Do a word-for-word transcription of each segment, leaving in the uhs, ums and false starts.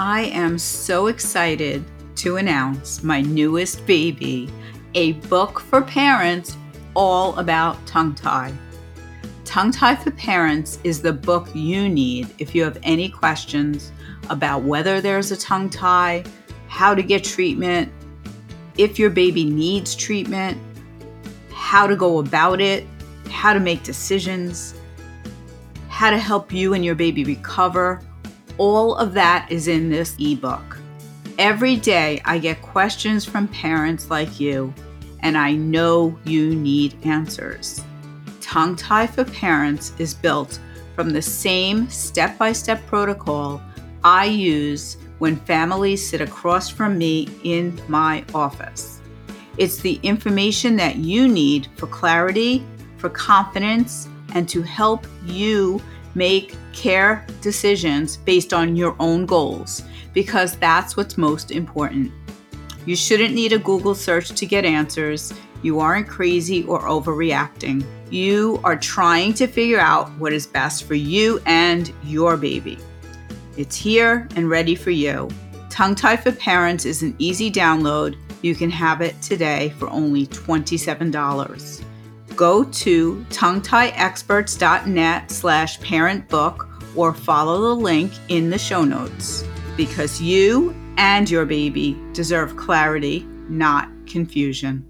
I am so excited to announce my newest baby, a book for parents all about tongue tie. Tongue Tie for Parents is the book you need if you have any questions about whether there's a tongue tie, how to get treatment, if your baby needs treatment, how to go about it, how to make decisions, how to help you and your baby recover. All of that is in this ebook. Every day I get questions from parents like you, and I know you need answers. Tongue Tie for Parents is built from the same step-by-step protocol I use when families sit across from me in my office. It's the information that you need for clarity, for confidence, and to help you make care decisions based on your own goals, because that's what's most important. You shouldn't need a Google search to get answers. You aren't crazy or overreacting. You are trying to figure out what is best for you and your baby. It's here and ready for you. Tongue Tie for Parents is an easy download. You can have it today for only twenty-seven dollars. Go to tonguetieexperts.net slash parent book or follow the link in the show notes, because you and your baby deserve clarity, not confusion.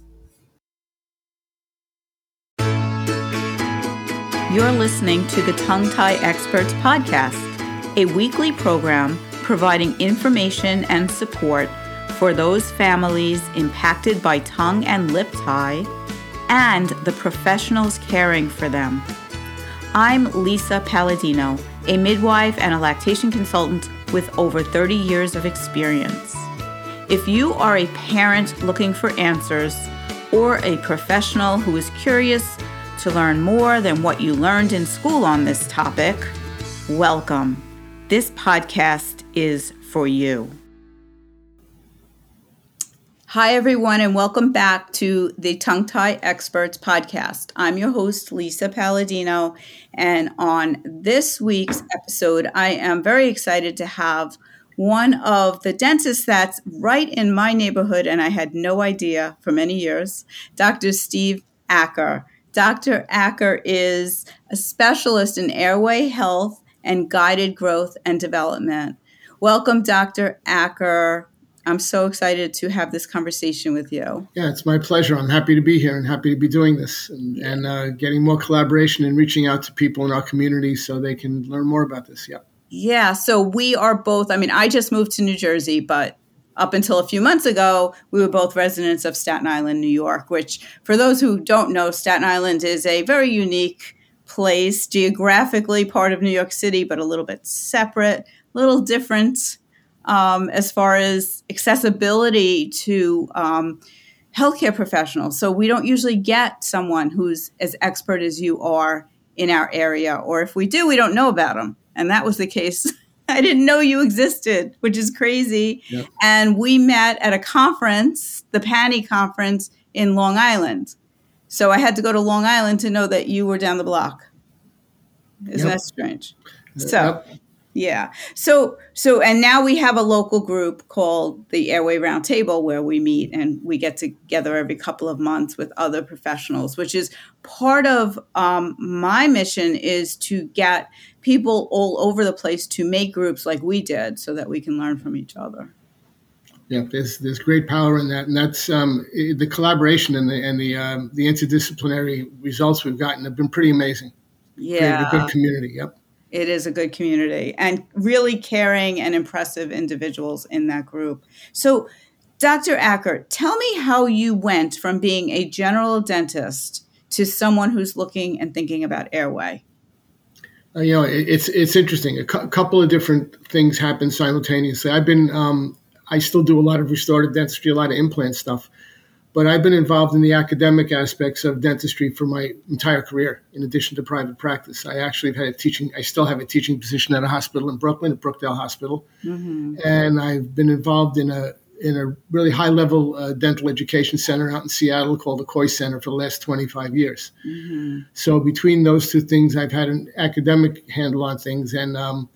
You're listening to the Tongue Tie Experts podcast, a weekly program providing information and support for those families impacted by tongue and lip tie and the professionals caring for them. I'm Lisa Palladino, a midwife and a lactation consultant with over thirty years of experience. If you are a parent looking for answers or a professional who is curious to learn more than what you learned in school on this topic, welcome. This podcast is for you. Hi, everyone, and welcome back to the Tongue Tie Experts podcast. I'm your host, Lisa Palladino, and on this week's episode, I am very excited to have one of the dentists that's right in my neighborhood, and I had no idea for many years, Doctor Steve Acker. Doctor Acker is a specialist in airway health and guided growth and development. Welcome, Doctor Acker. I'm so excited to have this conversation with you. Yeah, it's my pleasure. I'm happy to be here and happy to be doing this and, yeah. and uh, getting more collaboration and reaching out to people in our community so they can learn more about this. Yeah. Yeah. So we are both, I mean, I just moved to New Jersey, but up until a few months ago, we were both residents of Staten Island, New York, which for those who don't know, Staten Island is a very unique place, geographically part of New York City, but a little bit separate, a little different. Um, as far as accessibility to um, healthcare professionals. So we don't usually get someone who's as expert as you are in our area, or if we do, we don't know about them. And that was the case. I didn't know you existed, which is crazy. Yep. And we met at a conference, the PANI conference in Long Island. So I had to go to Long Island to know that you were down the block. Isn't yep. that strange? So. Yep. Yeah. So, so, and now we have a local group called the Airway Roundtable where we meet and we get together every couple of months with other professionals, which is part of um, my mission is to get people all over the place to make groups like we did so that we can learn from each other. Yeah, there's there's great power in that, and that's um, the collaboration and the and the um, the interdisciplinary results we've gotten have been pretty amazing. Yeah, a good community. Yep. It is a good community and really caring and impressive individuals in that group. So, Doctor Acker, tell me how you went from being a general dentist to someone who's looking and thinking about airway. Uh, you know, it, it's it's interesting. A cu- couple of different things happen simultaneously. I've been, um, I still do a lot of restorative dentistry, a lot of implant stuff. But I've been involved in the academic aspects of dentistry for my entire career, in addition to private practice. I actually have had a teaching, I still have a teaching position at a hospital in Brooklyn, at Brookdale Hospital. Mm-hmm. And I've been involved in a in a really high-level uh, dental education center out in Seattle called the Coy Center for the last twenty-five years. Mm-hmm. So between those two things, I've had an academic handle on things. And um,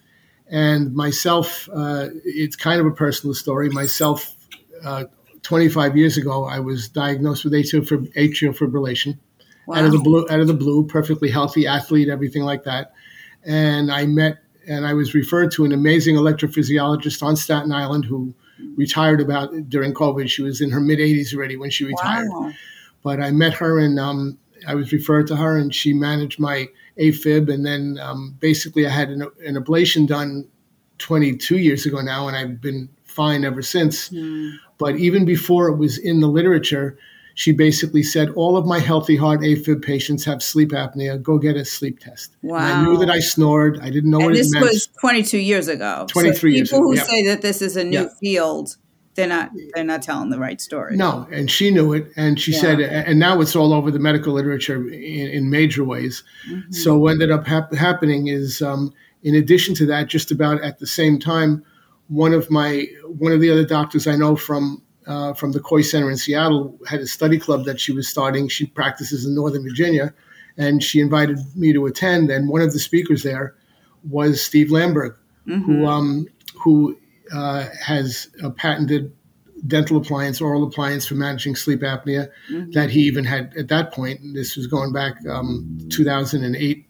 And myself, uh, it's kind of a personal story. Myself, uh, twenty-five years ago, I was diagnosed with atrial, fib- atrial fibrillation. Wow. Out of the blue, out of the blue, perfectly healthy athlete, everything like that. And I met, and I was referred to an amazing electrophysiologist on Staten Island who retired about during COVID. She was in her mid eighties already when she retired. Wow. But I met her, and um, I was referred to her, and she managed my AFib. And then um, basically I had an, an ablation done twenty-two years ago now, and I've been fine ever since. Mm. But even before it was in the literature, she basically said, all of my healthy heart AFib patients have sleep apnea. Go get a sleep test. Wow. And I knew that I snored. I didn't know and what it this meant. This was twenty-two years ago. twenty-three so years ago. People who yeah. say that this is a new yeah. field, they're not they're not telling the right story. No, and she knew it. And she yeah. said, and now it's all over the medical literature in, in major ways. Mm-hmm. So what ended up hap- happening is, um, in addition to that, just about at the same time, one of my one of the other doctors I know from Uh, from the Coy Center in Seattle had a study club that she was starting. She practices in Northern Virginia, and she invited me to attend. And one of the speakers there was Steve Lamberg, mm-hmm. who um, who uh, has a patented dental appliance, oral appliance for managing sleep apnea mm-hmm. that he even had at that point. This was going back um, two thousand eight.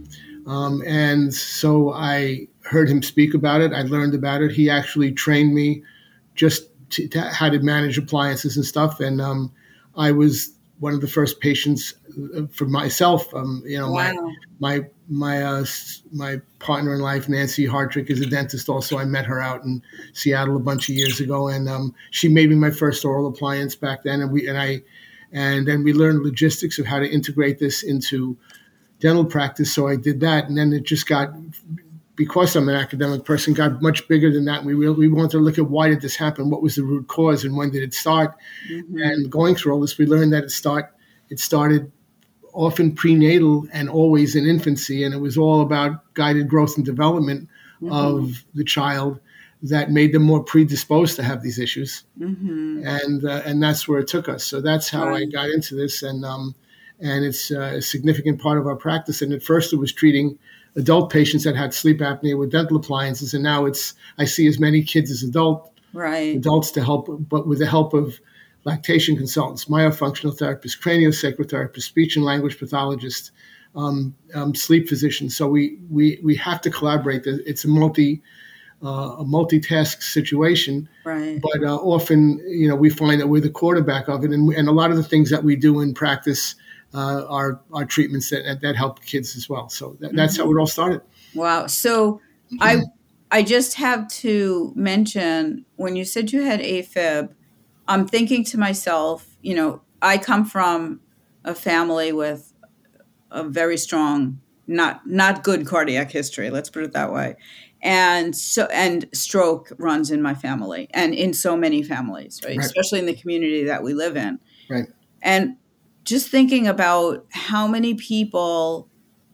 Um, and so I heard him speak about it. I learned about it. He actually trained me just To, to how to manage appliances and stuff, and um, I was one of the first patients for myself. Um, you know, wow. my my my uh, my partner in life, Nancy Hartrick, is a dentist. Also, I met her out in Seattle a bunch of years ago, and um, she made me my first oral appliance back then. And we and I, and then we learned logistics of how to integrate this into dental practice. So I did that, and then it just got. Because I'm an academic person, got much bigger than that. We really, we wanted to look at why did this happen, what was the root cause, and when did it start. Mm-hmm. And going through all this, we learned that it start it started often prenatal and always in infancy, and it was all about guided growth and development mm-hmm. of the child that made them more predisposed to have these issues. Mm-hmm. And uh, and that's where it took us. So that's how right. I got into this, and um, and it's uh, a significant part of our practice. And at first, it was treating adult patients that had sleep apnea with dental appliances, and now it's I see as many kids as adult right. adults to help, but with the help of lactation consultants, myofunctional therapists, craniosacral therapists, speech and language pathologists, um, um, sleep physicians. So we we we have to collaborate. It's a multi uh, a multitask situation, right? But uh, often, you know, we find that we're the quarterback of it, and and a lot of the things that we do in practice. Uh, are are treatments that that help kids as well. So that, that's mm-hmm. how it all started. Wow. So I I just have to mention, when you said you had AFib, I'm thinking to myself, you know, I come from a family with a very strong, not not good cardiac history. Let's put it that way. And so and stroke runs in my family and in so many families, right? right. Especially in the community that we live in. Right. And just thinking about how many people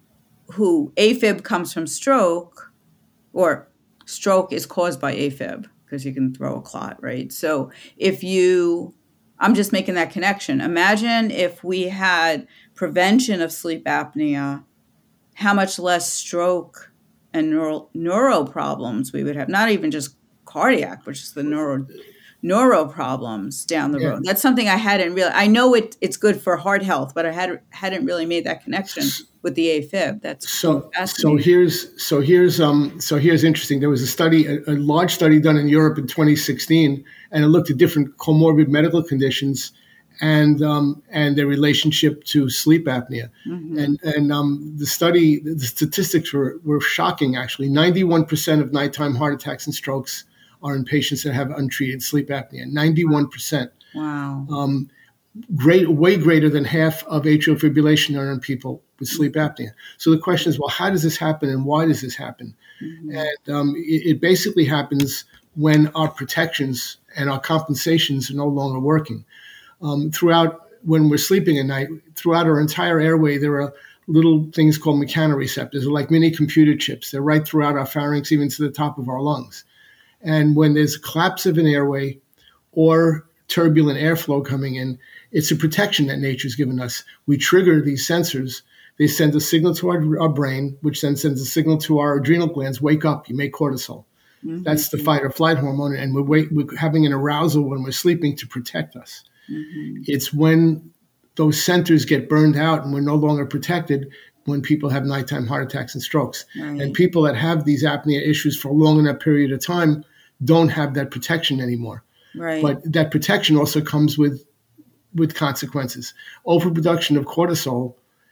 who AFib comes from stroke, or stroke is caused by AFib, because you can throw a clot, right? So if you, I'm just making that connection. Imagine if we had prevention of sleep apnea, how much less stroke and neuro, neuro problems we would have, not even just cardiac, but just the neuro neuro problems down the yeah. road. That's something I hadn't really, I know it, it's good for heart health, but I had, hadn't really made that connection with the AFib. That's so, so here's, so here's, um, so here's interesting. There was a study, a, a large study done in Europe in twenty sixteen, and it looked at different comorbid medical conditions and, um, and their relationship to sleep apnea. Mm-hmm. And, and, um, the study, the statistics were, were shocking, actually. ninety-one percent of nighttime heart attacks and strokes are in patients that have untreated sleep apnea, ninety-one percent. Wow. Um, great, way greater than half of atrial fibrillation are in people with sleep apnea. So the question is, well, how does this happen and why does this happen? Mm-hmm. And um, it, it basically happens when our protections and our compensations are no longer working. Um, throughout, when we're sleeping at night, throughout our entire airway, there are little things called mechanoreceptors. They're like mini computer chips. They're right throughout our pharynx, even to the top of our lungs. And when there's a collapse of an airway or turbulent airflow coming in, it's a protection that nature's given us. We trigger these sensors they send a signal to our, our brain, which then sends a signal to our adrenal glands, wake up, you make cortisol. Mm-hmm. That's the fight or flight hormone, and we're, wait, we're having an arousal when we're sleeping to protect us. Mm-hmm. It's when those centers get burned out and we're no longer protected when people have nighttime heart attacks and strokes. Right. And people that have these apnea issues for a long enough period of time don't have that protection anymore. Right. But that protection also comes with with consequences. Overproduction of cortisol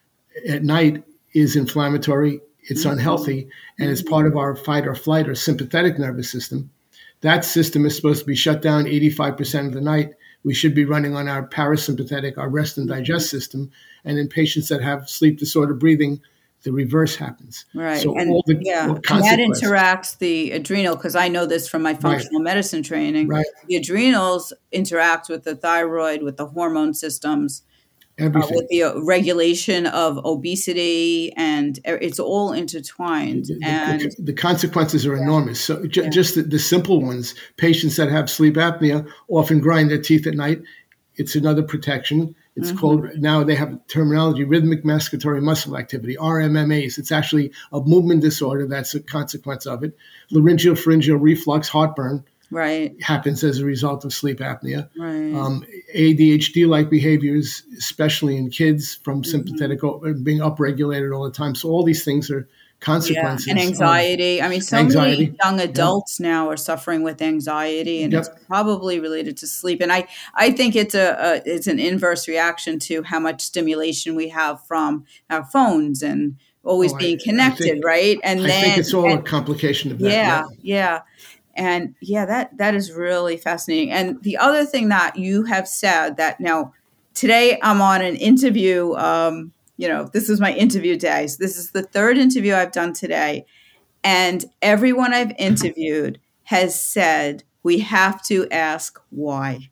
at night is inflammatory, it's mm-hmm. unhealthy, and mm-hmm. it's part of our fight or flight or sympathetic nervous system. That system is supposed to be shut down eighty-five percent of the night. We should be running on our parasympathetic, our rest and digest system. And in patients that have sleep disorder breathing, the reverse happens. Right. So and, all the yeah. and that interacts the adrenal, because I know this from my functional right. medicine training. Right. The adrenals interact with the thyroid, with the hormone systems, uh, with the uh, regulation of obesity, and it's all intertwined. The, and the, the consequences are yeah. enormous. So j- yeah. just the, the simple ones, patients that have sleep apnea often grind their teeth at night. It's another protection. It's mm-hmm. called, now they have terminology, rhythmic masturbator muscle activity, R M M As. It's actually a movement disorder that's a consequence of it. Laryngeal pharyngeal reflux, heartburn, right, happens as a result of sleep apnea. Right. Um, A D H D-like behaviors, especially in kids, from mm-hmm. sympathetic being upregulated all the time. So all these things are consequences. Yeah, and anxiety. I mean, so anxiety. many young adults yeah. now are suffering with anxiety, and yep. it's probably related to sleep. And I, I think it's a, a it's an inverse reaction to how much stimulation we have from our phones and always oh, being connected, think, right? And I then, think it's all and, a complication of that. Yeah, yeah, yeah. And yeah, that that is really fascinating. And the other thing that you have said that now today I'm on an interview. Um, You know, this is my interview day. So this is the third interview I've done today. And everyone I've interviewed has said, we have to ask why.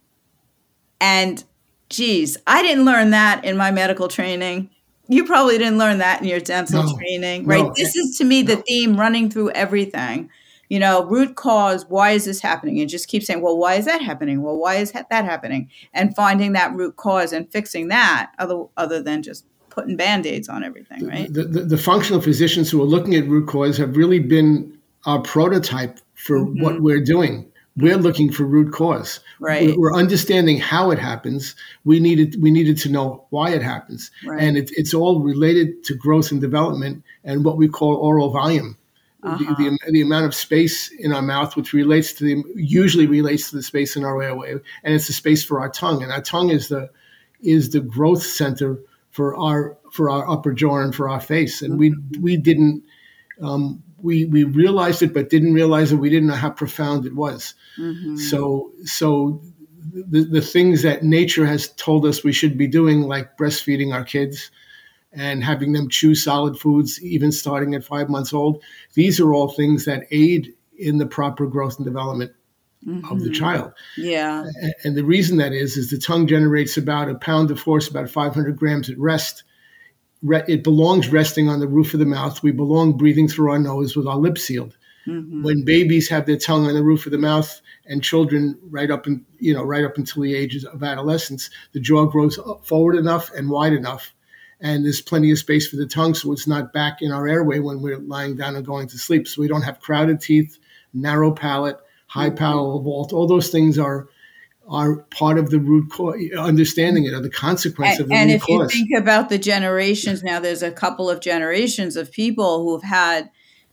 And geez, I didn't learn that in my medical training. You probably didn't learn that in your dental no, training, right? No, this is to me no. the theme running through everything. You know, root cause, why is this happening? And just keep saying, well, why is that happening? Well, why is that happening? And finding that root cause and fixing that other, other than just putting Band-Aids on everything, right? The, the, the functional physicians who are looking at root cause have really been our prototype for mm-hmm. what we're doing. We're looking for root cause. Right. We're, we're understanding how it happens. We needed we needed to know why it happens. Right. And it, it's all related to growth and development and what we call oral volume. Uh-huh. The, the, the amount of space in our mouth, which relates to the usually relates to the space in our airway, and it's the space for our tongue. And our tongue is the is the growth center for our for our upper jaw and for our face. And mm-hmm. we we didn't um, we we realized it, but didn't realize it. We didn't know how profound it was. Mm-hmm. So so the the things that nature has told us we should be doing, like breastfeeding our kids and having them chew solid foods, even starting at five months old, these are all things that aid in the proper growth and development mm-hmm. of the child. Yeah. And, and the reason that is, is the tongue generates about a pound of force, about five hundred grams at rest. Re- it belongs resting on the roof of the mouth. We belong breathing through our nose with our lips sealed. Mm-hmm. When babies have their tongue on the roof of the mouth, and children right up in, you know, right up until the ages of adolescence, the jaw grows forward enough and wide enough. And there's plenty of space for the tongue, so it's not back in our airway when we're lying down and going to sleep. So we don't have crowded teeth, narrow palate, high palatal vault. All those things are are part of the root cause, understanding it, or the consequence and, of the and root if cause. You think about the generations now, there's a couple of generations of people who've had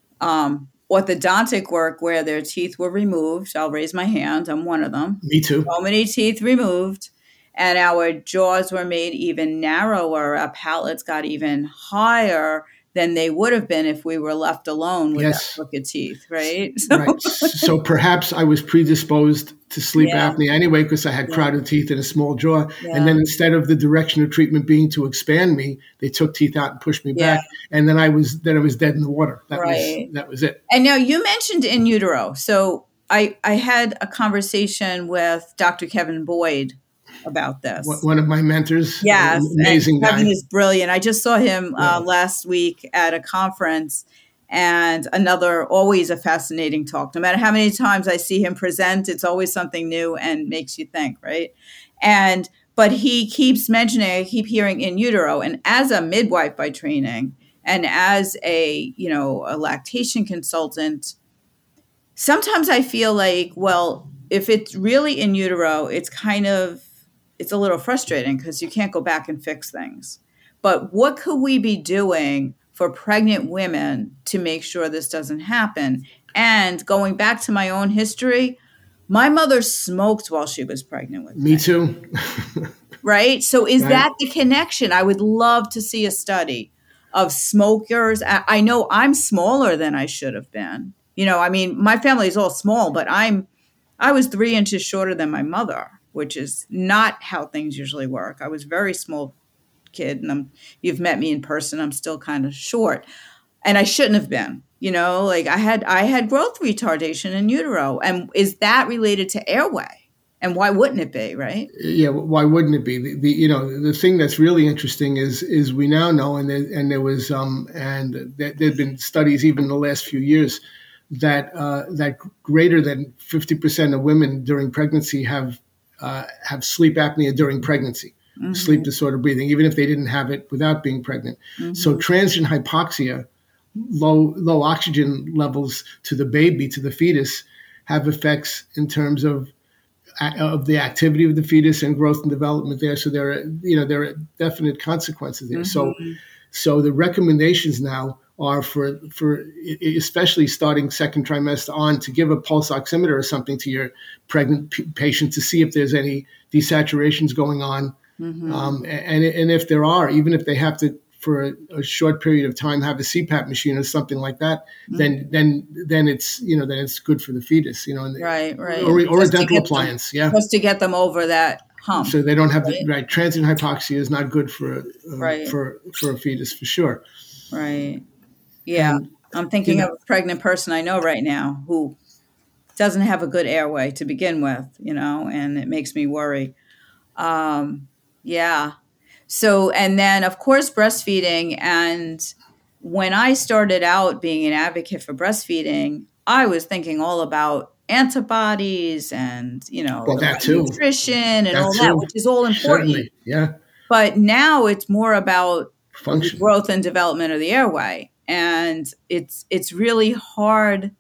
um, orthodontic work where their teeth were removed. I'll raise my hand. I'm one of them. Me too. So many teeth removed. And our jaws were made even narrower. Our palates got even higher than they would have been if we were left alone with yes. our crooked teeth, right? So, right. So perhaps I was predisposed to sleep yeah. apnea anyway because I had yeah. crowded teeth and a small jaw. Yeah. And then instead of the direction of treatment being to expand me, they took teeth out and pushed me yeah. back. And then I was then I was dead in the water. That right. was that was it. And now you mentioned in utero. So I I had a conversation with Doctor Kevin Boyd about this. One of my mentors. Yes. Amazing guy. Kevin is brilliant. I just saw him yeah. uh, last week at a conference, and another, always a fascinating talk. No matter how many times I see him present, it's always something new and makes you think, right? And, but he keeps mentioning, I keep hearing in utero. And as a midwife by training and as a, you know, a lactation consultant, sometimes I feel like, well, if it's really in utero, it's kind of, it's a little frustrating because you can't go back and fix things. But what could we be doing for pregnant women to make sure this doesn't happen? And going back to my own history, my mother smoked while she was pregnant with me. Me too. Right? So is Right. that the connection? I would love to see a study of smokers. I I know I'm smaller than I should have been. You know, I mean, my family is all small, but I'm, I was three inches shorter than my mother, which is not how things usually work. I was a very small kid, and I'm, you've met me in person. I'm still kind of short, and I shouldn't have been. You know, like I had, I had growth retardation in utero, and is that related to airway? And why wouldn't it be, right? Yeah, why wouldn't it be? The, the you know the thing that's really interesting is is we now know, and there, and there was um and there have been studies even in the last few years that uh, that greater than fifty percent of women during pregnancy have uh, have sleep apnea during pregnancy, mm-hmm. sleep disorder breathing, even if they didn't have it without being pregnant. Mm-hmm. So transient hypoxia, low low oxygen levels to the baby, to the fetus, have effects in terms of of the activity of the fetus and growth and development there. So there are, you know, there are definite consequences there. Mm-hmm. So, so the recommendations now are for, for especially starting second trimester on, to give a pulse oximeter or something to your pregnant p- patient to see if there's any desaturations going on. Mm-hmm. Um, and, and if there are, even if they have to, for a, a short period of time, have a C PAP machine or something like that, mm-hmm. then then then it's you know then it's good for the fetus, you know, and right, right, or, or a dental appliance, them, yeah, just to get them over that hump. So they don't have right? the right transient hypoxia is not good for uh, right. for for a fetus for sure. Right. Yeah, and, I'm thinking you know, of a pregnant person I know right now who doesn't have a good airway to begin with, you know, and it makes me worry. Um, yeah. So, and then of course, breastfeeding. And when I started out being an advocate for breastfeeding, I was thinking all about antibodies and, you know, well, that too. nutrition and that all too. that, which is all important. Certainly. Yeah. But now it's more about function, growth and development of the airway. And it's, it's really hard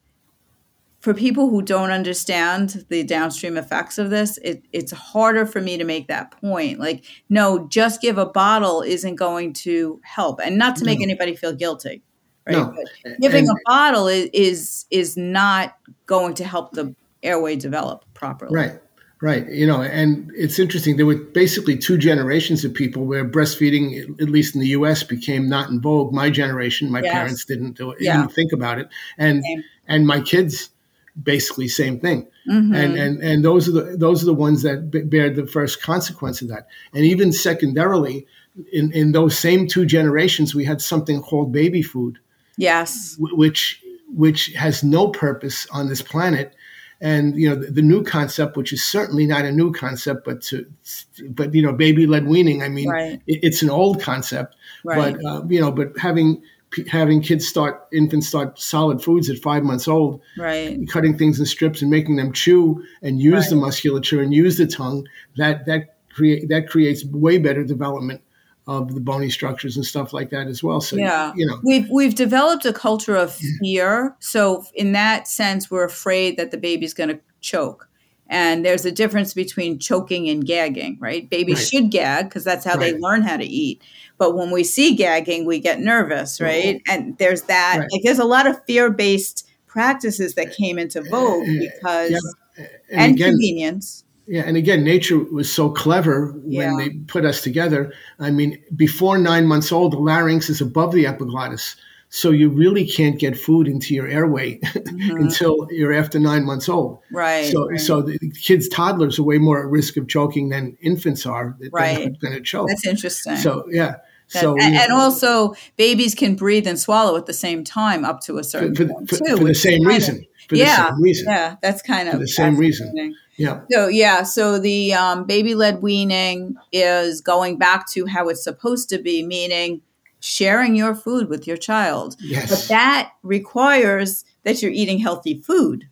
for people who don't understand the downstream effects of this. It, it's harder for me to make that point. Like, no, just give a bottle isn't going to help. And not to make no. anybody feel guilty, right? No. But giving and, a bottle is, is is not going to help the airway develop properly. Right, right. You know, and it's interesting. There were basically two generations of people where breastfeeding, at least in the U S, became not in vogue. My generation, my yes. parents didn't do it, yeah. even think about it. And Same. and my kids, basically same thing. Mm-hmm. And, and, and those are the, those are the ones that b- bear the first consequence of that. And even secondarily, in, in those same two generations, we had something called baby food. Yes. W- which, which has no purpose on this planet. And, you know, the, the new concept, which is certainly not a new concept, but to, but, you know, baby-led weaning, I mean, right. it, it's an old concept, right. but, uh, you know, but having, having kids start, infants start solid foods at five months old, right. cutting things in strips and making them chew and use right. the musculature and use the tongue, that, that create, that creates way better development of the bony structures and stuff like that as well. So, yeah, you know, we've, we've developed a culture of fear. So in that sense, we're afraid that the baby's going to choke. And there's a difference between choking and gagging, right? Babies right. should gag because that's how right. they learn how to eat. But when we see gagging, we get nervous, right? Oh. And there's that, right. like there's a lot of fear-based practices that came into vogue because, yeah. and, and again, convenience. Yeah, and again, nature was so clever when yeah. they put us together. I mean, before nine months old, the larynx is above the epiglottis. So you really can't get food into your airway mm-hmm. until you're after nine months old. Right. So, right. so the kids, toddlers are way more at risk of choking than infants are. They're right. not going to choke. That's interesting. So, yeah. That, so and, you know, and also, babies can breathe and swallow at the same time up to a certain for, point for, too. For the same reason. Of, for yeah, the same reason. Yeah, that's kind of for the same reason. Yeah. So yeah, so the um, baby-led weaning is going back to how it's supposed to be, meaning sharing your food with your child. Yes. But that requires that you're eating healthy food.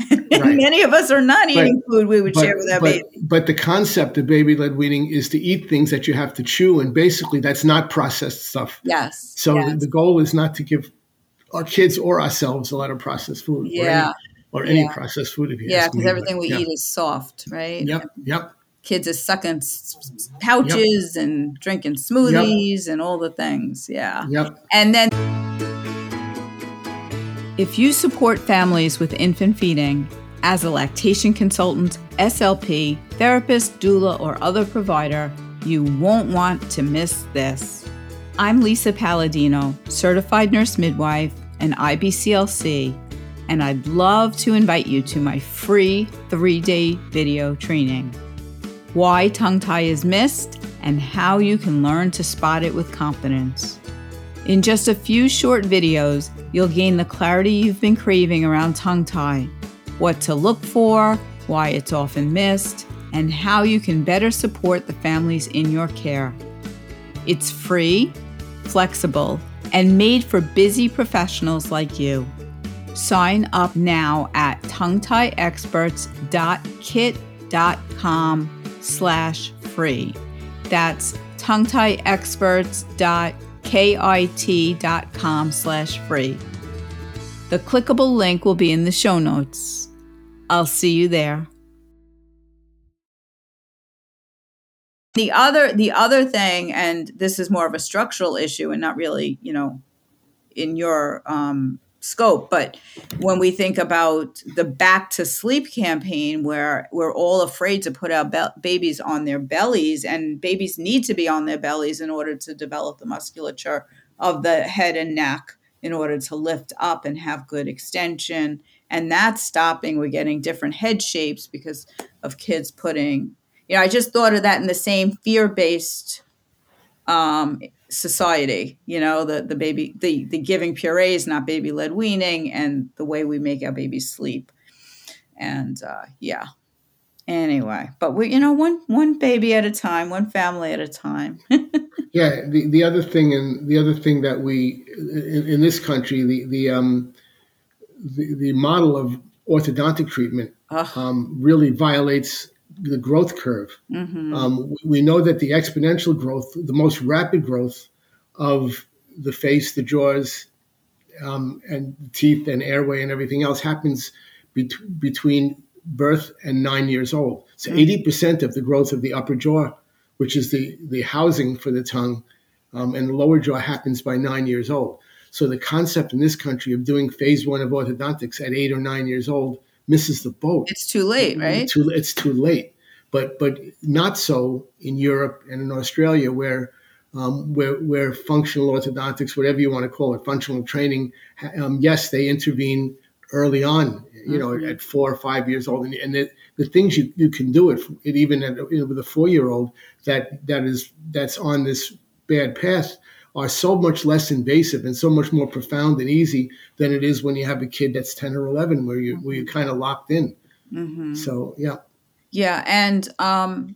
Right. Many of us are not eating but, food we would but, share with our but, baby. But the concept of baby-led weaning is to eat things that you have to chew, and basically that's not processed stuff. Yes. So yes. The, the goal is not to give our kids or ourselves a lot of processed food, Yeah. or any, or yeah. any processed food. If you yeah, ask me, because everything but, we yeah. eat is soft, right? Yep. Yep. Kids are sucking pouches yep. and drinking smoothies yep. and all the things. Yeah. Yep. And then if you support families with infant feeding as a lactation consultant, S L P, therapist, doula, or other provider, you won't want to miss this. I'm Lisa Palladino, certified nurse midwife and I B C L C, and I'd love to invite you to my free three-day video training. Why tongue tie is missed and how you can learn to spot it with confidence. In just a few short videos, you'll gain the clarity you've been craving around tongue tie, what to look for, why it's often missed, and how you can better support the families in your care. It's free, flexible, and made for busy professionals like you. Sign up now at tongue tie experts dot kit dot com slash free. That's tongue tie experts dot kit dot com slash free. The clickable link will be in the show notes. I'll see you there. The other, the other thing, and this is more of a structural issue and not really, you know, in your um, scope, but when we think about the Back to Sleep campaign, where we're all afraid to put our be- babies on their bellies, and babies need to be on their bellies in order to develop the musculature of the head and neck in order to lift up and have good extension. And that's stopping. We're getting different head shapes because of kids putting, you know, I just thought of that in the same fear-based um, society, you know, the, the baby, the, the giving purees, not baby-led weaning, and the way we make our babies sleep. And uh, yeah, anyway, but we, you know, one, one baby at a time, one family at a time. Yeah. The, the other thing, and the other thing that we, in, in this country, the, the, um, the, the model of orthodontic treatment um, really violates the growth curve. Mm-hmm. Um, we know that the exponential growth, the most rapid growth of the face, the jaws, um, and the teeth and airway and everything else happens be- between birth and nine years old. So mm-hmm. eighty percent of the growth of the upper jaw, which is the, the housing for the tongue, um, and the lower jaw happens by nine years old. So the concept in this country of doing phase one of orthodontics at eight or nine years old misses the boat. It's too late, right? It's too, it's too late. But but not so in Europe and in Australia, where um, where where functional orthodontics, whatever you want to call it, functional training, um, yes, they intervene early on, you know, mm-hmm. at four or five years old, and, and the, the things you, you can do it, it even at, you know, with a four-year-old that that is that's on this bad path are so much less invasive and so much more profound and easy than it is when you have a kid that's ten or eleven, where you where you're kind of locked in. Mm-hmm. So yeah. Yeah. And um,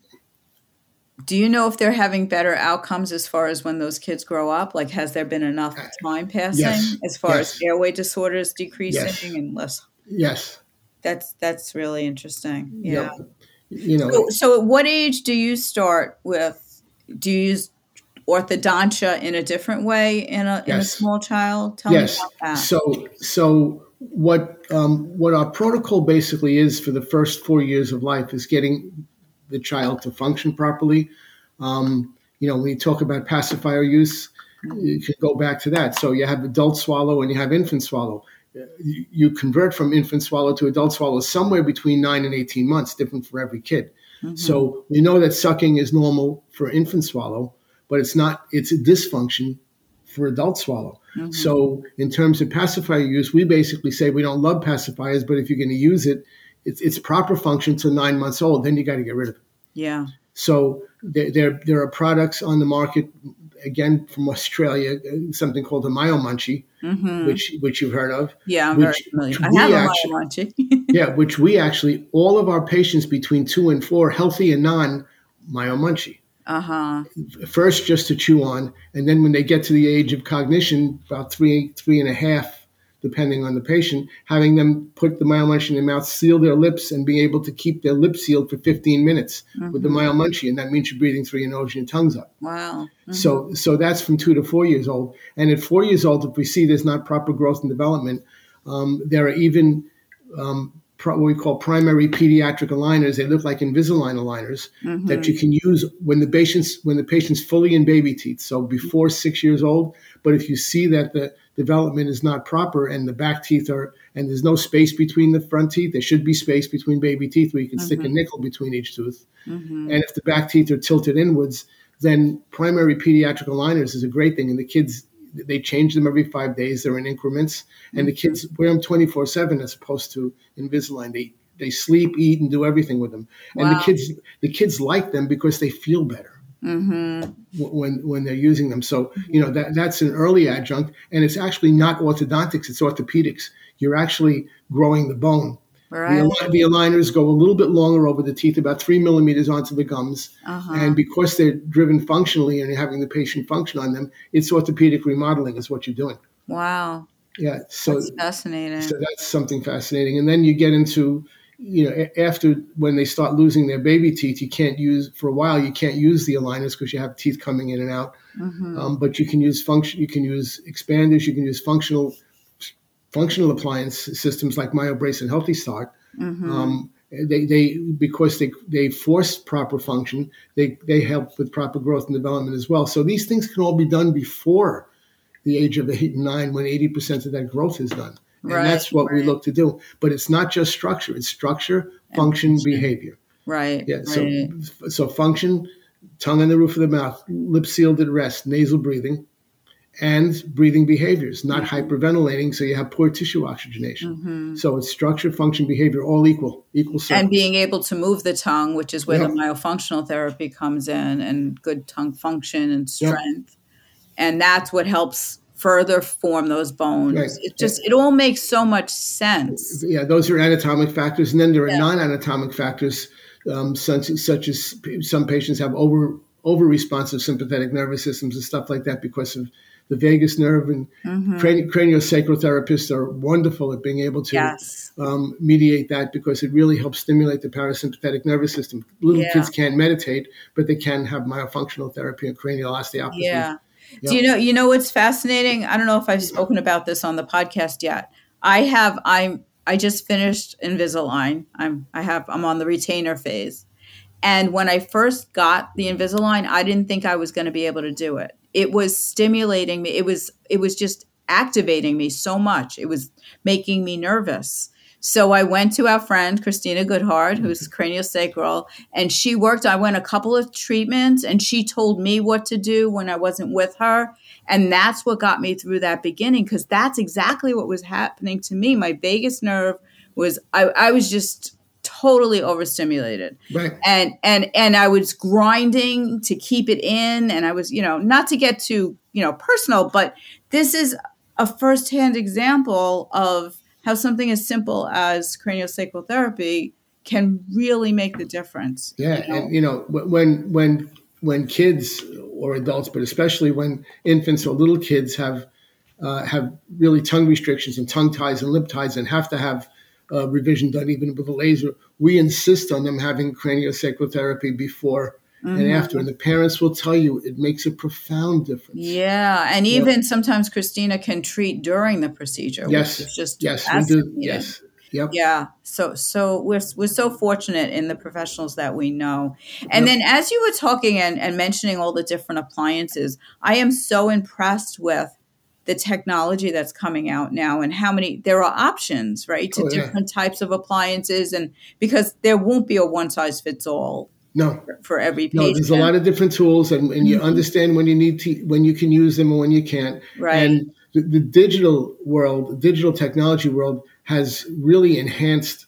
do you know if they're having better outcomes as far as when those kids grow up? Like, has there been enough time passing yes. as far yes. as airway disorders decreasing yes. and less? Yes. That's, that's really interesting. Yeah. Yep. You know, so, so at what age do you start with, do you use orthodontia in a different way in a, yes. in a small child? Tell yes. me about that. So, so what, um, what our protocol basically is for the first four years of life is getting the child to function properly. Um, you know, when you talk about pacifier use, mm-hmm. you can go back to that. So you have adult swallow and you have infant swallow. You, you convert from infant swallow to adult swallow somewhere between nine and eighteen months, different for every kid. Mm-hmm. So we know that sucking is normal for infant swallow, but it's not, it's a dysfunction for adult swallow. Mm-hmm. So in terms of pacifier use, we basically say we don't love pacifiers, but if you're going to use it, it's, it's proper function till nine months old, then you got to get rid of it. Yeah. So there, there, there are products on the market, again, from Australia, something called a MyoMunchie, mm-hmm. which which you've heard of. Yeah, I'm which, very familiar. I have actually, a MyoMunchie. yeah, which we actually, all of our patients between two and four, healthy and non, MyoMunchie. Uh-huh. First, just to chew on, and then when they get to the age of cognition, about three, three and a half depending on the patient, having them put the Myomunchie in their mouth, seal their lips, and be able to keep their lips sealed for fifteen minutes mm-hmm. with the Myomunchie, and that means you're breathing through your nose and your tongue's up. Wow. Mm-hmm. So, so that's from two to four years old. And at four years old, if we see there's not proper growth and development, um, there are even um, what we call primary pediatric aligners. They look like Invisalign aligners mm-hmm. that you can use when the patient's when the patient's fully in baby teeth, so before six years old. But if you see that the development is not proper and the back teeth are, and there's no space between the front teeth, there should be space between baby teeth where you can mm-hmm. stick a nickel between each tooth. Mm-hmm. And if the back teeth are tilted inwards, then primary pediatric aligners is a great thing. And the kids, they change them every five days. They're in increments. And the kids wear them twenty-four seven as opposed to Invisalign. They they sleep, eat, and do everything with them. And wow. the kids the kids like them because they feel better mm-hmm. when when they're using them. So, you know, that that's an early adjunct. And it's actually not orthodontics. It's orthopedics. You're actually growing the bone. Right. The, the aligners go a little bit longer over the teeth, about three millimeters onto the gums. Uh-huh. And because they're driven functionally and you're having the patient function on them, it's orthopedic remodeling is what you're doing. Wow. Yeah. So that's fascinating. So that's something fascinating. And then you get into, you know, after when they start losing their baby teeth, you can't use, for a while, you can't use the aligners because you have teeth coming in and out. Mm-hmm. Um, but you can use function, you can use expanders, you can use functional functional appliance systems like MyoBrace and Healthy Start. Mm-hmm. Um, they, they, because they, they force proper function, they, they help with proper growth and development as well. So these things can all be done before the age of eight and nine, when eighty percent of that growth is done. And right, that's what right. we look to do. But it's not just structure. It's structure, function, function. behavior. Right. Yeah. So, right. so function, tongue on the roof of the mouth, lips sealed at rest, nasal breathing, and breathing behaviors, not mm-hmm. hyperventilating, so you have poor tissue oxygenation. Mm-hmm. So it's structure, function, behavior, all equal, equal circles. And being able to move the tongue, which is where yeah. the myofunctional therapy comes in, and good tongue function and strength. Yeah. And that's what helps further form those bones. Right. It just, yeah. it all makes so much sense. Yeah, those are anatomic factors. And then there are yeah. non-anatomic factors, um, such, such as some patients have over over-responsive sympathetic nervous systems and stuff like that because of the vagus nerve, and mm-hmm. crani- craniosacral therapists are wonderful at being able to yes. um, mediate that because it really helps stimulate the parasympathetic nervous system. Little yeah. kids can't meditate, but they can have myofunctional therapy and cranial osteopathy. Yeah. Yep. Do you know, you know what's fascinating? I don't know if I've spoken about this on the podcast yet. I have, I'm, I just finished Invisalign. I'm, I have, I'm on the retainer phase. And when I first got the Invisalign, I didn't think I was going to be able to do it. It was stimulating me. It was, it was just activating me so much. It was making me nervous. So I went to our friend, Christina Goodhart, who's craniosacral, and she worked, I went a couple of treatments, and she told me what to do when I wasn't with her. And that's what got me through that beginning, because that's exactly what was happening to me. My vagus nerve was, I, I was just totally overstimulated. Right. And, and, and I was grinding to keep it in. And I was, you know, not to get too, you know, personal, but this is a firsthand example of how something as simple as craniosacral therapy can really make the difference. Yeah. You know? And, you know, when, when, when kids or adults, but especially when infants or little kids have, uh, have really tongue restrictions and tongue ties and lip ties and have to have Uh, revision done even with a laser, we insist on them having craniosacral therapy before mm-hmm. and after. And the parents will tell you it makes a profound difference. Yeah. And even yeah. sometimes Christina can treat during the procedure. Yes. Which is just yes. We do. Yes. Yep. Yeah. So, so we're, we're so fortunate in the professionals that we know. And yep. then as you were talking and, and mentioning all the different appliances, I am so impressed with the technology that's coming out now and how many, there are options, right, to oh, yeah. different types of appliances, and because there won't be a one size fits all no. for, for every patient. No, there's a lot of different tools, and, and you mm-hmm. understand when you need to, when you can use them and when you can't. Right. And the, the digital world, the digital technology world has really enhanced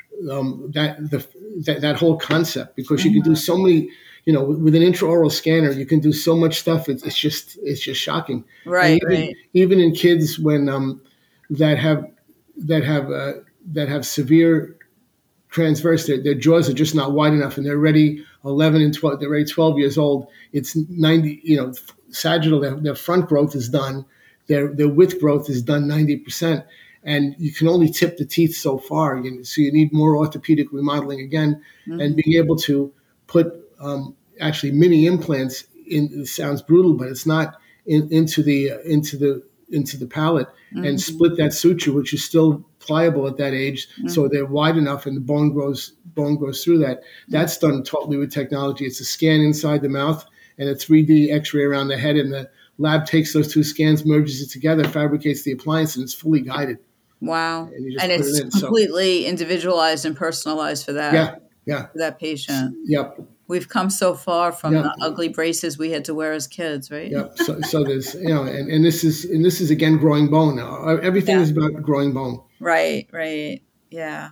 um, that, the, that, that whole concept, because mm-hmm. you can do so many, you know, with an intraoral scanner, you can do so much stuff. It's, it's just, it's just shocking. Right, even, right. Even in kids when um, that have that have uh, that have severe transverse, their, their jaws are just not wide enough, and they're already eleven and twelve. They're already twelve years old. It's ninety. You know, sagittal. Their, their front growth is done. their their width growth is done ninety percent, and you can only tip the teeth so far. You, so you need more orthopedic remodeling again, mm-hmm. and being able to put um, actually mini implants in. It sounds brutal, but it's not in, into the uh, into the into the palate mm-hmm. and split that suture, which is still pliable at that age, mm-hmm. so they're wide enough and the bone grows bone grows through that. That's done totally with technology. It's a scan inside the mouth and a three D X-ray around the head, and the lab takes those two scans, merges it together, fabricates the appliance, and it's fully guided. Wow. And, and it's it completely so, individualized and personalized for that. Yeah, yeah. For that patient. Yep. We've come so far from yep. the ugly braces we had to wear as kids, right? Yep. So, so there's, you know, and, and this is, and this is again, growing bone now. Everything yeah. is about growing bone. Right, right. Yeah.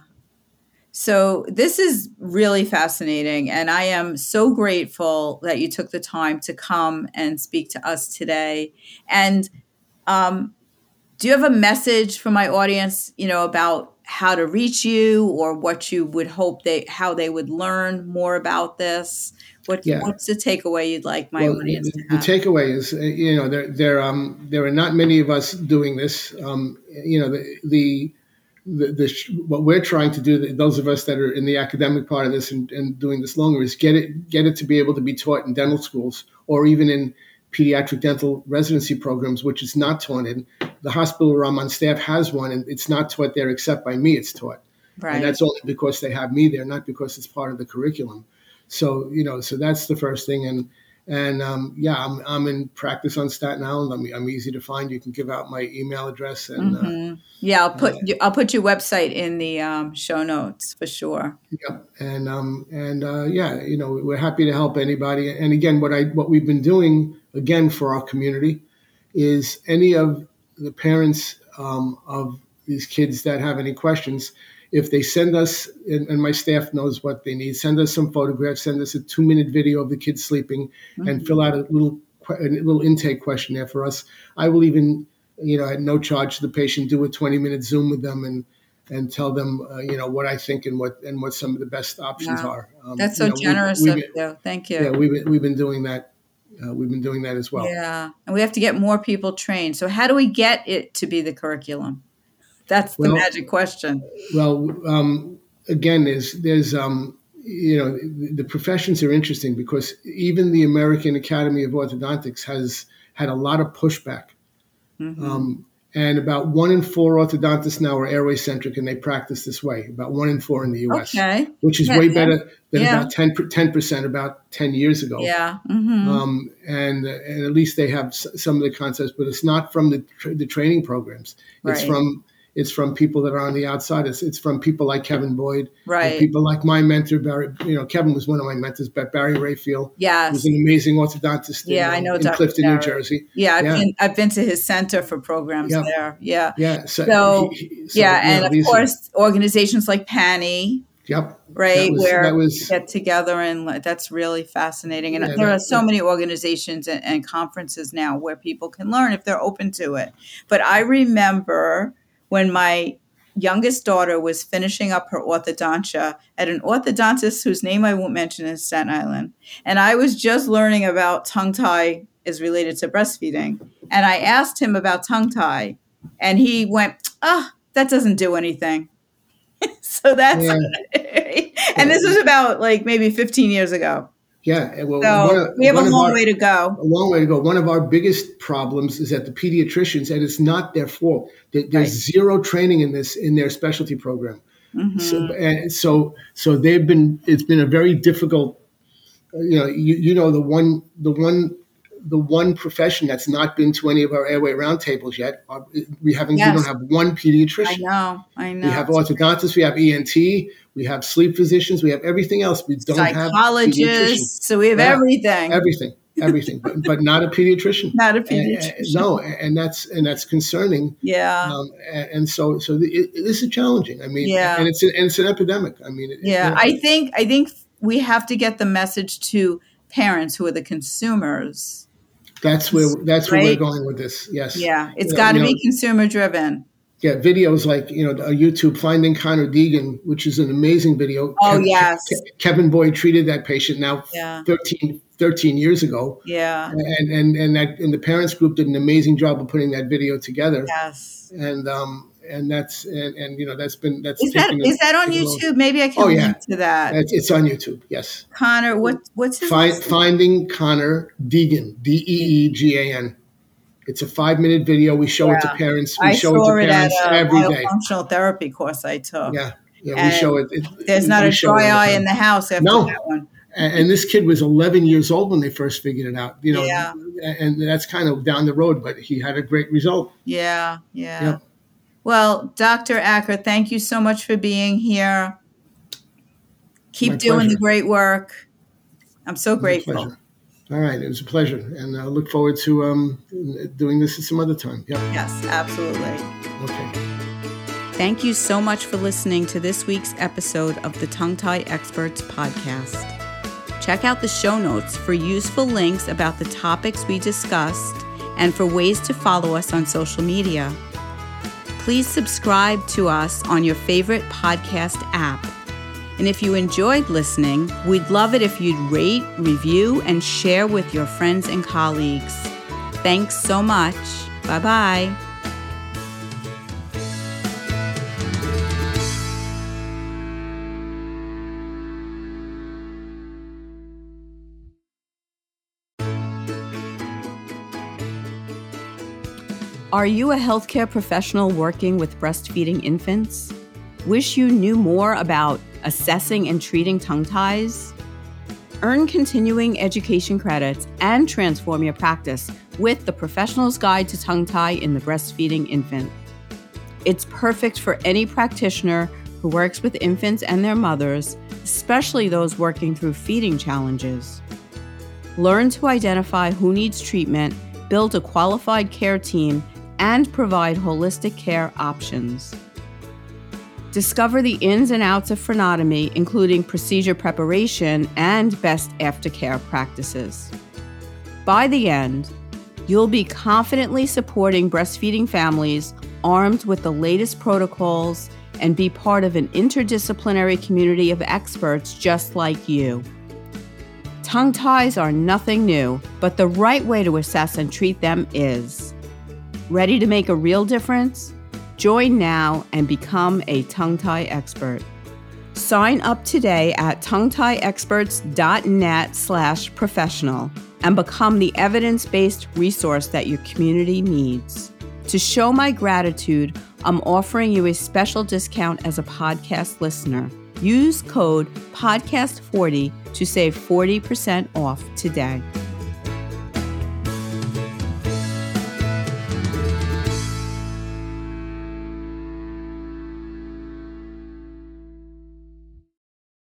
So this is really fascinating. And I am so grateful that you took the time to come and speak to us today. And um, do you have a message for my audience, you know, about how to reach you or what you would hope they, how they would learn more about this? What, yeah. What's the takeaway you'd like my well, audience the, to have? The takeaway is, you know, there, there, um, there are not many of us doing this. Um, you know, the, the, the, the, what we're trying to do, those of us that are in the academic part of this and, and doing this longer, is get it, get it to be able to be taught in dental schools or even in pediatric dental residency programs, which is not taught in. The hospital where I'm on staff has one, and it's not taught there except by me. It's taught, right. And that's only because they have me there, not because it's part of the curriculum. So you know, so that's the first thing, and and um, yeah, I'm I'm in practice on Staten Island. I'm I'm easy to find. You can give out my email address, and mm-hmm. uh, yeah, I'll put uh, I'll put your website in the um, show notes for sure. Yep, and um and uh, yeah, you know, we're happy to help anybody. And again, what I what we've been doing again for our community is any of the parents um, of these kids that have any questions, if they send us, and, and my staff knows what they need, send us some photographs, send us a two-minute video of the kids sleeping, mm-hmm. and fill out a little a little intake questionnaire for us. I will even, you know, at no charge to the patient, do a twenty-minute Zoom with them and and tell them, uh, you know, what I think and what and what some of the best options wow. are. Um, That's so you know, generous we've, we've of you. Thank you. Yeah, we've been, we've been doing that. Uh, we've been doing that as well. Yeah, and we have to get more people trained. So how do we get it to be the curriculum? That's the well, magic question. Well, um, again, there's, there's um, you know, the, the professions are interesting because even the American Academy of Orthodontics has had a lot of pushback. Mm-hmm. Um, and about one in four orthodontists now are airway centric, and they practice this way. About one in four in the U S, okay. which is yeah, way yeah. better than yeah. about ten percent about ten years ago. Yeah. Mm-hmm. Um, and and at least they have s- some of the concepts, but it's not from the tra- the training programs. It's right. from it's from people that are on the outside. It's it's from people like Kevin Boyd, right? People like my mentor Barry. You know, Kevin was one of my mentors, but Barry Rayfield, yes, was an amazing orthodontist. Yeah, in, I know in Doctor Clifton, Barry. New Jersey. Yeah, I've yeah. been I've been to his center for programs yeah. there. Yeah, yeah. So, so, he, he, so yeah, and know, of course are, organizations like Pani. Yep. Right, was, where was, we get together, and that's really fascinating. And yeah, there that, are so that, many organizations and, and conferences now where people can learn if they're open to it. But I remember when my youngest daughter was finishing up her orthodontia at an orthodontist whose name I won't mention in Staten Island. And I was just learning about tongue tie is related to breastfeeding. And I asked him about tongue tie, and he went, oh, that doesn't do anything. So that's, yeah. and this was about like maybe fifteen years ago. Yeah. Well, so of, we have a long our, way to go. A long way to go. One of our biggest problems is that the pediatricians, and it's not their fault, there's right. zero training in this, in their specialty program. Mm-hmm. So, and so, so they've been, it's been a very difficult, you know, you, you know, the one, the one, the one profession that's not been to any of our airway roundtables yet. Are, we haven't, yes. we don't have one pediatrician. I know, I know. We have orthodontists, we have E N T, we have sleep physicians, we have everything else. We don't have psychologists. So we have yeah, everything, everything, everything, but, but not a pediatrician. Not a pediatrician. And, no, and that's and that's concerning. Yeah. Um, and, and so, so the, it, this is challenging. I mean, yeah. and it's an, and it's an epidemic. I mean, it, yeah. You know, I think I think we have to get the message to parents who are the consumers. That's where that's right? where we're going with this. Yes. Yeah, it's got to be consumer driven. Yeah, videos like, you know, YouTube, Finding Connor Deegan, which is an amazing video. Oh, Kev, yes. Ke- Kevin Boyd treated that patient now yeah. thirteen, thirteen years ago. Yeah. And and and that and the parents group did an amazing job of putting that video together. Yes. And um and that's and, and you know that's been that's is that taken is that on taken YouTube? Maybe I can oh, link yeah. to that. It's, it's on YouTube. Yes. Connor, what what's his Find, name? Finding Connor Deegan, D E E G A N. It's a five minute video. We show Yeah. it to parents. We I show saw it to parents at a every day. functional therapy course I took. Yeah, yeah. We And show it. it There's we not a show it dry all the eye time. in the house after No. that one. And, and this kid was eleven years old when they first figured it out. You know, Yeah. and that's kind of down the road, but he had a great result. Yeah, yeah. Yep. Well, Doctor Acker, thank you so much for being here. Keep My doing pleasure. the great work. I'm so My grateful. pleasure. All right, it was a pleasure, and I look forward to um, doing this at some other time. Yep. Yes, absolutely. Okay. Thank you so much for listening to this week's episode of the Tongue Tie Experts podcast. Check out the show notes for useful links about the topics we discussed and for ways to follow us on social media. Please subscribe to us on your favorite podcast app. And if you enjoyed listening, we'd love it if you'd rate, review, and share with your friends and colleagues. Thanks so much. Bye-bye. Are you a healthcare professional working with breastfeeding infants? Wish you knew more about assessing and treating tongue ties? Earn continuing education credits and transform your practice with the Professional's Guide to Tongue Tie in the Breastfeeding Infant. It's perfect for any practitioner who works with infants and their mothers, especially those working through feeding challenges. Learn to identify who needs treatment, build a qualified care team, and provide holistic care options. Discover the ins and outs of frenotomy, including procedure preparation and best aftercare practices. By the end, you'll be confidently supporting breastfeeding families armed with the latest protocols and be part of an interdisciplinary community of experts just like you. Tongue ties are nothing new, but the right way to assess and treat them is. Ready to make a real difference? Join now and become a tongue tie expert. Sign up today at tonguetieexperts.net slash professional and become the evidence-based resource that your community needs. To show my gratitude, I'm offering you a special discount as a podcast listener. Use code podcast forty to save forty percent off today.